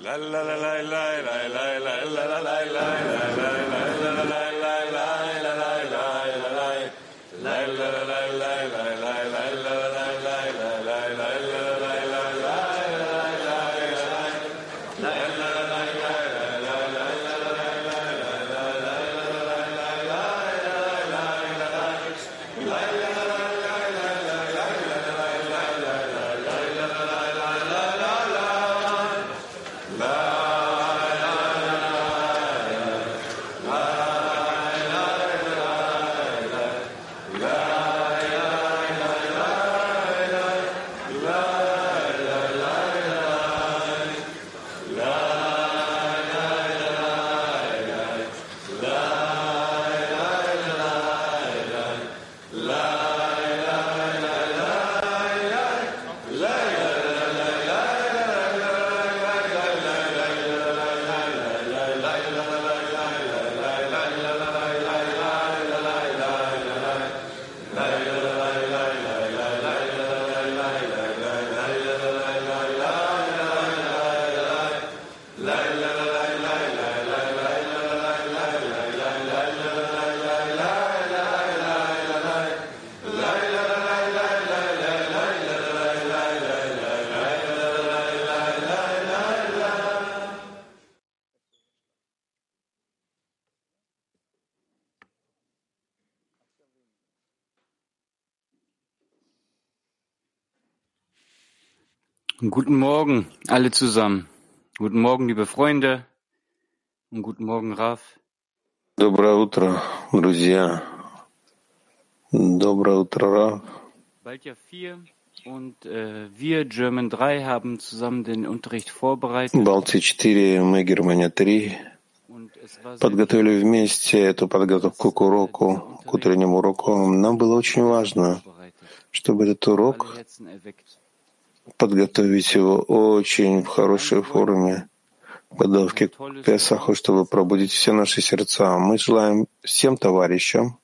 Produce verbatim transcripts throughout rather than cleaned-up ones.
Guten Morgen, alle zusammen. Guten Morgen, liebe Freunde. Und guten Morgen, Raf. Доброе утро, друзья. Доброе утро, Рав. Baltia vier und äh, wir, German drei, haben zusammen den Unterricht vorbereitet. Балтия четыре, мы, Германия три. Подготовили вместе эту подготовку к уроку, к утреннему уроку. Нам было очень важно, чтобы этот урок подготовить его очень в хорошей форме, подготовки к Песаху, чтобы пробудить все наши сердца. Мы желаем всем товарищам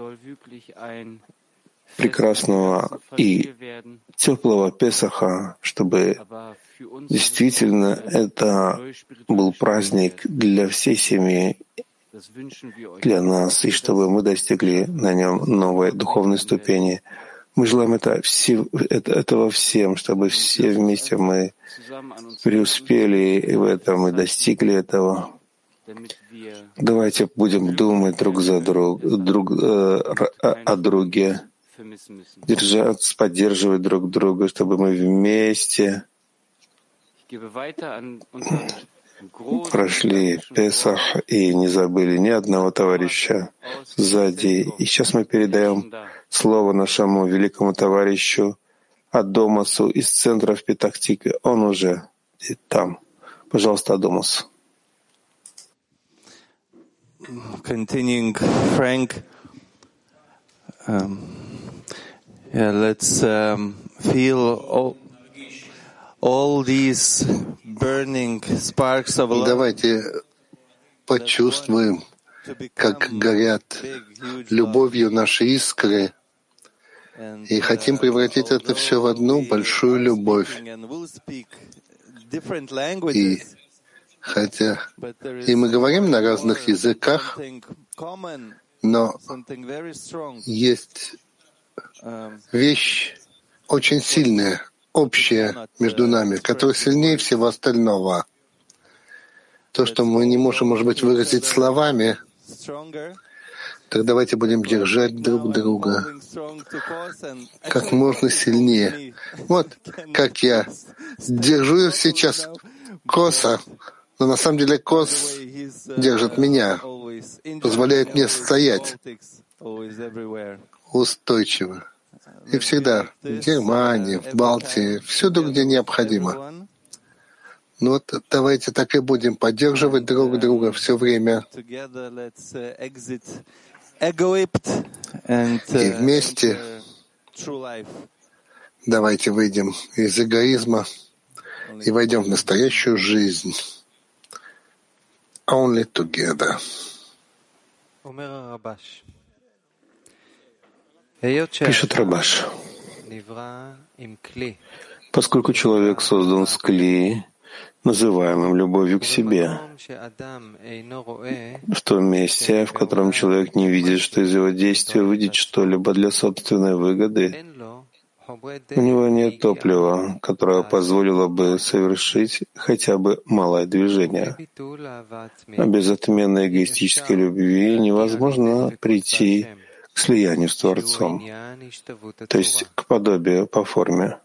прекрасного и теплого Песаха, чтобы действительно это был праздник для всей семьи, для нас, и чтобы мы достигли на нем новой духовной ступени. Мы желаем это, все, это, этого всем, чтобы все вместе мы преуспели в этом и достигли этого. Давайте будем думать друг за друг, друг э, о друге, держаться, поддерживать друг друга, чтобы мы вместе прошли Песах и не забыли ни одного товарища сзади. И сейчас мы передаем слово нашему великому товарищу Адамусу из центра в Петах-Тикве. Он уже там. Пожалуйста, Адамус. Continuing, Frank, um, yeah, let's um, feel all, all these burning sparks of love. Давайте почувствуем, как горят любовью наши искры, и хотим превратить это все в одну большую любовь. И хотя и мы говорим на разных языках, но есть вещь очень сильная, общая между нами, которая сильнее всего остального. То, что мы не можем, может быть, выразить словами, так давайте будем держать друг друга как можно сильнее. Вот как я держу сейчас коса, но на самом деле кос держит меня, позволяет мне стоять устойчиво. И всегда в Германии, в Балтии, всюду, где необходимо. Ну вот давайте так и будем поддерживать друг друга все время. И вместе давайте выйдем из эгоизма и войдем в настоящую жизнь. Only together. Пишет Рабаш. Поскольку человек создан с клея, называемым любовью к себе. В том месте, в котором человек не видит, что из его действия выйдет что-либо для собственной выгоды, у него нет топлива, которое позволило бы совершить хотя бы малое движение. А без отмены эгоистической любви невозможно прийти к слиянию с Творцом, то есть к подобию по форме.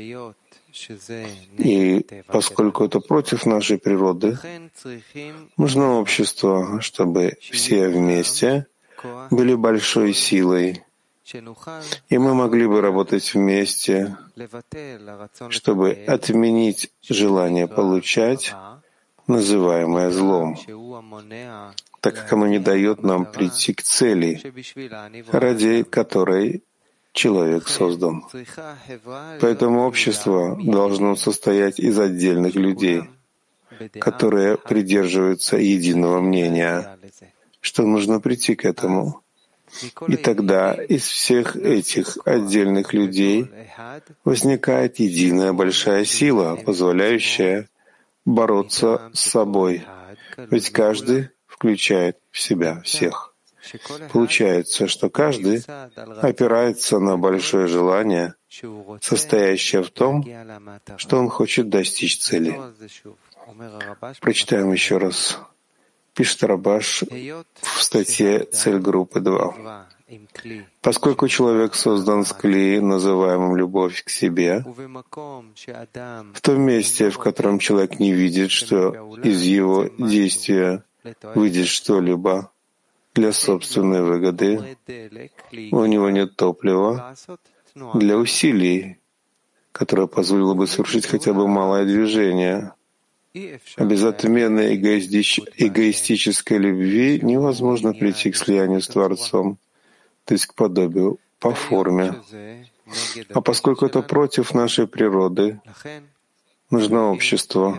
И поскольку это против нашей природы, нужно общество, чтобы все вместе были большой силой, и мы могли бы работать вместе, чтобы отменить желание получать, называемое злом, так как оно не дает нам прийти к цели, ради которой человек создан. Поэтому общество должно состоять из отдельных людей, которые придерживаются единого мнения, что нужно прийти к этому. И тогда из всех этих отдельных людей возникает единая большая сила, позволяющая бороться с собой, ведь каждый включает в себя всех. Получается, что каждый опирается на большое желание, состоящее в том, что он хочет достичь цели. Прочитаем еще раз. Пишет Рабаш в статье «Цель группы два». Поскольку человек создан с клей, называемым «любовь к себе», в том месте, в котором человек не видит, что из его действия выйдет что-либо для собственной выгоды, у него нет топлива для усилий, которое позволило бы совершить хотя бы малое движение. А без отмены эгоисти... эгоистической любви невозможно прийти к слиянию с Творцом, то есть к подобию по форме. А поскольку это против нашей природы, нужно общество,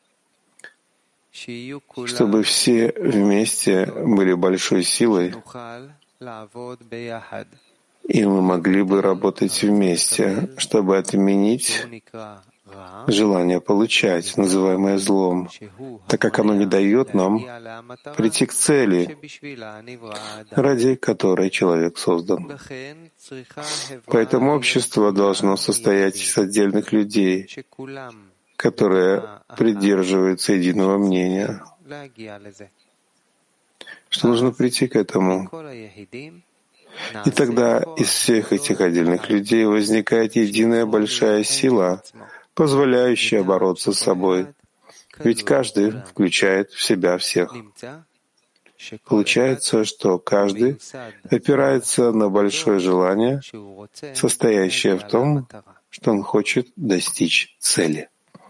чтобы все вместе были большой силой, и мы могли бы работать вместе, чтобы отменить желание получать, называемое злом, так как оно не дает нам прийти к цели, ради которой человек создан. Поэтому общество должно состоять из отдельных людей, которые придерживаются единого мнения, что нужно прийти к этому. И тогда из всех этих отдельных людей возникает единая большая сила, позволяющая бороться с собой, ведь каждый включает в себя всех. Получается, что каждый опирается на большое желание, состоящее в том, что он хочет достичь цели.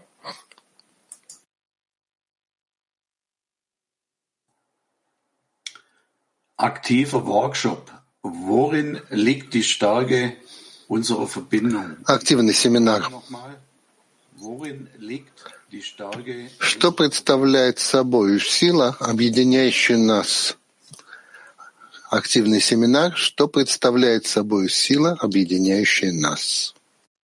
Aktiver Workshop. Worin liegt die Stärke unserer Verbindung? Активный семинар. Что представляет собой сила, объединяющая нас? Активный семинар. Что представляет собой сила, объединяющая нас?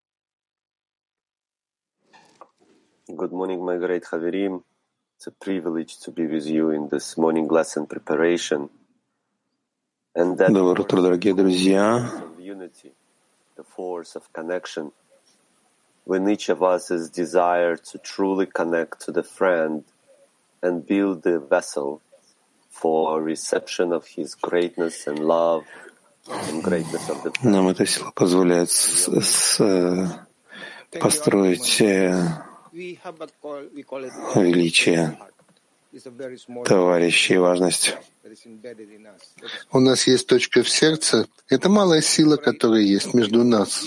Good morning, my great Haverim. It's a privilege to be with you in this morning lesson preparation. Доброе утро, дорогие друзья. The force of connection. When each of us is desired to truly connect to the friend and build the vessel for reception of his greatness and love and greatness of the friend. Нам эта сила позволяет с, с, построить величие товарищей и важность. У нас есть точка в сердце. Это малая сила, которая есть между нас.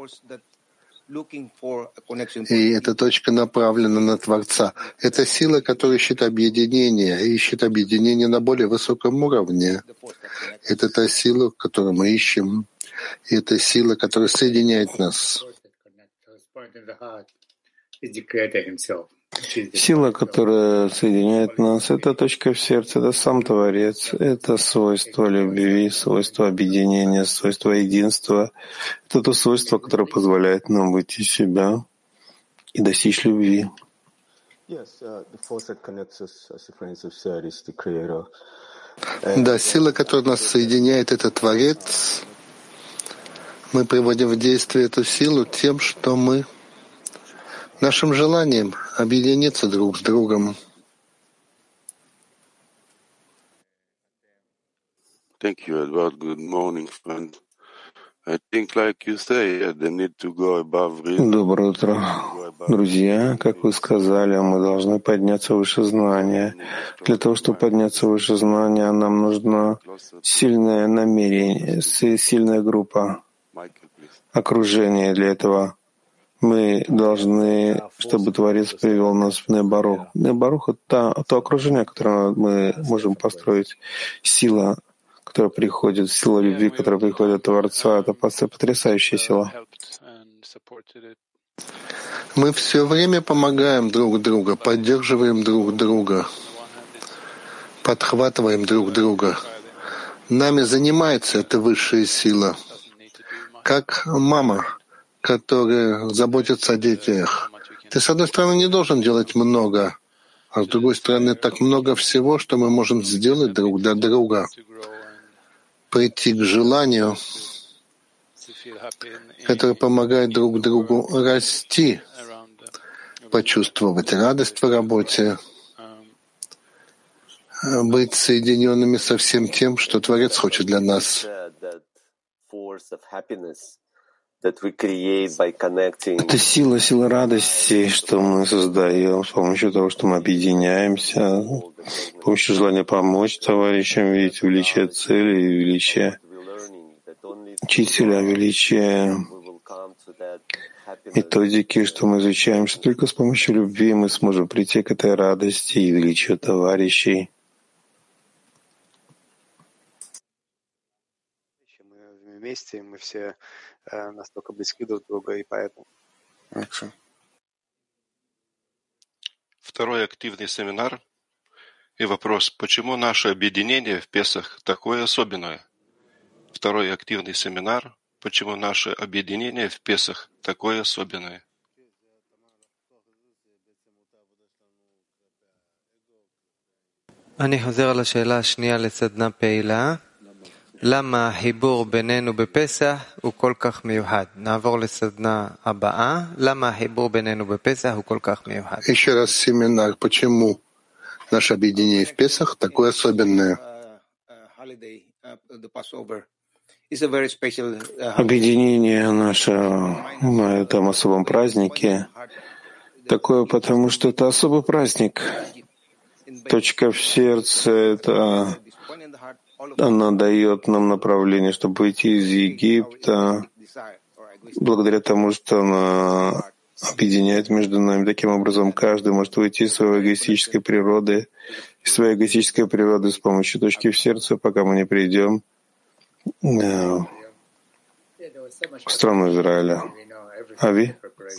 И эта точка направлена на Творца. Это сила, которая ищет объединение, и ищет объединение на более высоком уровне. Это та сила, которую мы ищем. И это сила, которая соединяет нас. Сила, которая соединяет нас, это точка в сердце, это сам Творец, это свойство любви, свойство объединения, свойство единства. Это то свойство, которое позволяет нам выйти из себя и достичь любви. Да, сила, которая нас соединяет, это Творец. Мы приводим в действие эту силу тем, что мы нашим желанием объединиться друг с другом. Thank you, Edward. Good morning, friend. I think, like you say, yeah, they need to go above reason. Доброе утро, друзья. Как вы сказали, мы должны подняться выше знания. Для того, чтобы подняться выше знания, нам нужно сильное намерение, сильная группа, окружение. Для этого мы должны, чтобы Творец привел нас в Небарух. Небарух — это то окружение, которое мы можем построить. Сила, которая приходит, сила любви, которая приходит от Творца, это потрясающая сила. Мы все время помогаем друг другу, поддерживаем друг друга, подхватываем друг друга. Нами занимается эта высшая сила, как мама, которая заботится о детях. Ты, с одной стороны, не должен делать много, а с другой стороны, так много всего, что мы можем сделать друг для друга. Прийти к желанию, которое помогает друг другу расти, почувствовать радость в работе, быть соединенными со всем тем, что Творец хочет для нас. Это сила, сила радости, что мы создаем с помощью того, что мы объединяемся, с помощью желания помочь товарищам, видеть величие цели, величие учителя, величие методики, что мы изучаем, что только с помощью любви мы сможем прийти к этой радости и величию товарищей. Мы вместе, мы все настолько близки друг к другу, и поэтому. Второй активный семинар и вопрос, почему наше объединение в Песах такое особенное? Второй активный семинар, почему наше объединение в Песах такое особенное? אני חוזר על השאלה השנייה לסדנה פעילה. למה החיבור בינינו בפסח הוא כל כך מיוחד? נעבור לסדנה הבאה. למה החיבור בינינו בפסח הוא כל כך מיוחד? Еще раз семинар. Почему наше объединение в Песах такое особенное? Объединение наше на этом особом празднике такое, потому что это особый праздник. Точка в сердце — это она дает нам направление, чтобы выйти из Египта, благодаря тому, что она объединяет между нами. Таким образом, каждый может выйти из своей эгоистической природы, из своей эгоистической природы с помощью точки в сердце, пока мы не придем в страну Израиля. Ави?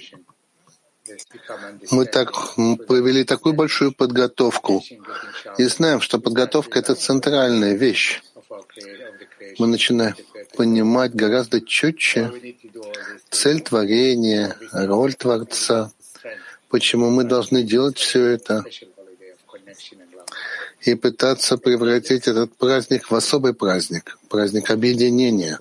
Мы так провели такую большую подготовку и знаем, что подготовка — это центральная вещь. Мы начинаем понимать гораздо четче цель творения, роль Творца, почему мы должны делать все это и пытаться превратить этот праздник в особый праздник, праздник объединения.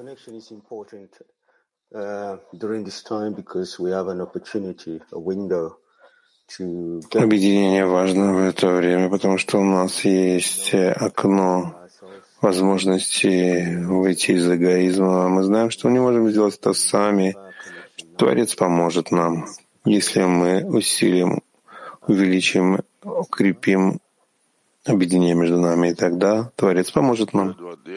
Объединение важно в это время, потому что у нас есть окно возможности выйти из эгоизма. Мы знаем, что мы не можем сделать это сами. Творец поможет нам, если мы усилим, увеличим, укрепим объединение между нами, и тогда Творец поможет нам.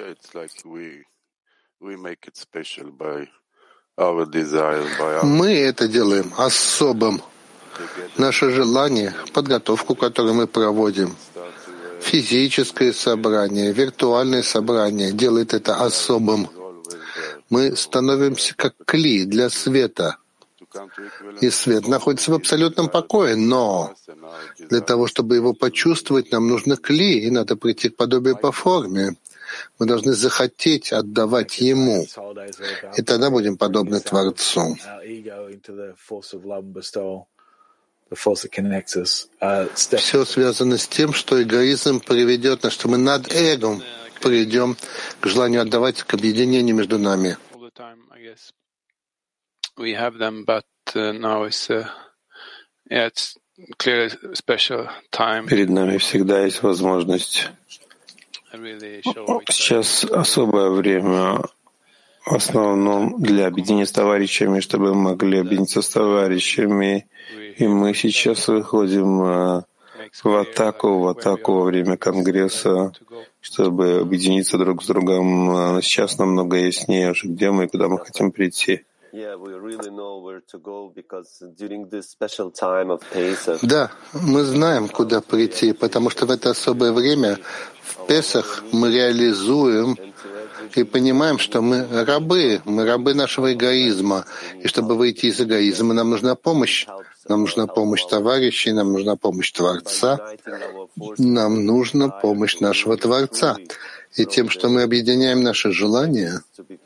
Мы это делаем особым. Наше желание, подготовку, которую мы проводим, физическое собрание, виртуальное собрание делает это особым. Мы становимся как кли для света. И свет находится в абсолютном покое, но для того, чтобы его почувствовать, нам нужно кли, и надо прийти к подобию по форме. Мы должны захотеть отдавать Ему, и тогда будем подобны Творцу. Все связано с тем, что эгоизм приведет нас, что мы над эгом придем к желанию отдавать, к объединению между нами. Перед нами всегда есть возможность. Сейчас особое время, в основном для объединения с товарищами, чтобы мы могли объединиться с товарищами. И мы сейчас выходим в атаку, в атаку во время Конгресса, чтобы объединиться друг с другом. Сейчас намного яснее уже, где мы и куда мы хотим прийти. Да, мы знаем, куда прийти, потому что в это особое время, в Песах, мы реализуем и понимаем, что мы рабы, мы рабы нашего эгоизма. И чтобы выйти из эгоизма, нам нужна помощь. Нам нужна помощь товарищей, нам нужна помощь Творца, нам нужна помощь нашего Творца. И тем, что мы объединяем наши желания,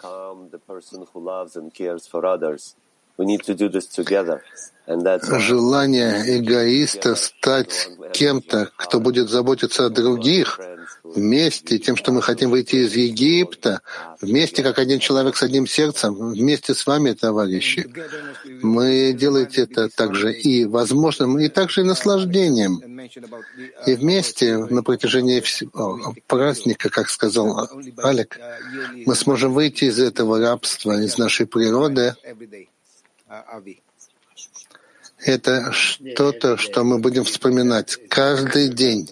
желание эгоиста стать кем-то, кто будет заботиться о других, вместе, тем, что мы хотим выйти из Египта, вместе, как один человек с одним сердцем, вместе с вами, товарищи. Мы делаете это также и возможным, и также и наслаждением. И вместе на протяжении всего праздника, как сказал Алек, мы сможем выйти из этого рабства, из нашей природы. Это что-то, что мы будем вспоминать каждый день.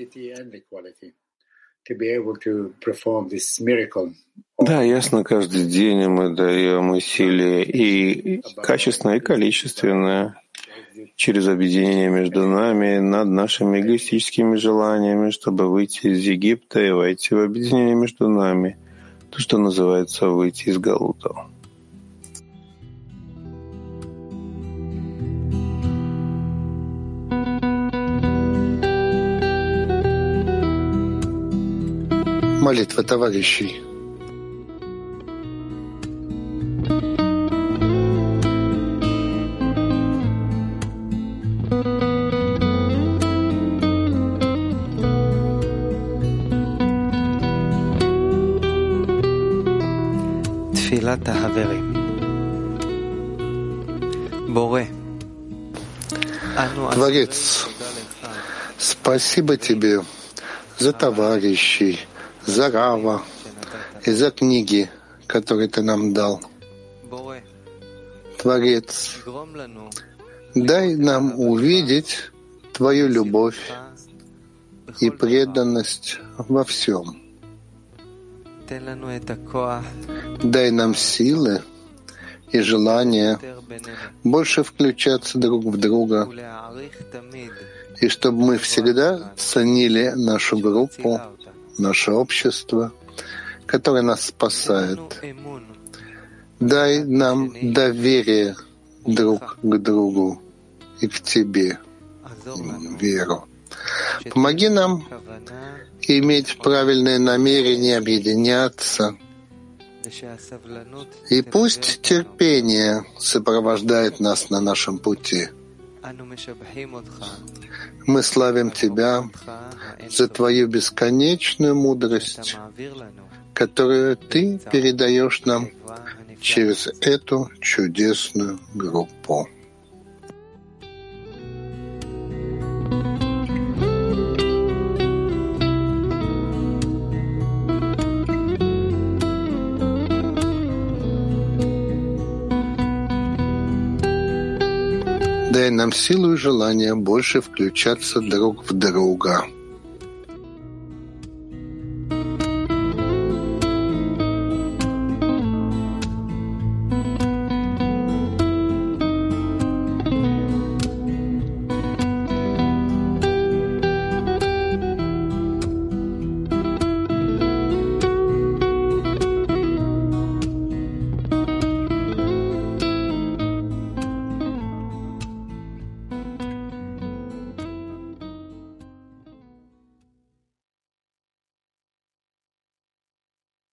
Да, ясно, каждый день мы даем усилия и качественное, и количественное через объединение между нами над нашими эгоистическими желаниями, чтобы выйти из Египта и войти в объединение между нами, то, что называется выйти из Галута. Молитва товарищей. תפילת החברים. בורא. Творец, спасибо тебе за товарищей, за Рава и за книги, которые ты нам дал. Творец, дай нам увидеть твою любовь и преданность во всем. Дай нам силы и желание больше включаться друг в друга, и чтобы мы всегда ценили нашу группу, наше общество, которое нас спасает. Дай нам доверие друг к другу и к Тебе, веру. Помоги нам иметь правильное намерение объединяться, и пусть терпение сопровождает нас на нашем пути. Мы славим Тебя за Твою бесконечную мудрость, которую Ты передаешь нам через эту чудесную группу. Дай нам силу и желание больше включаться друг в друга.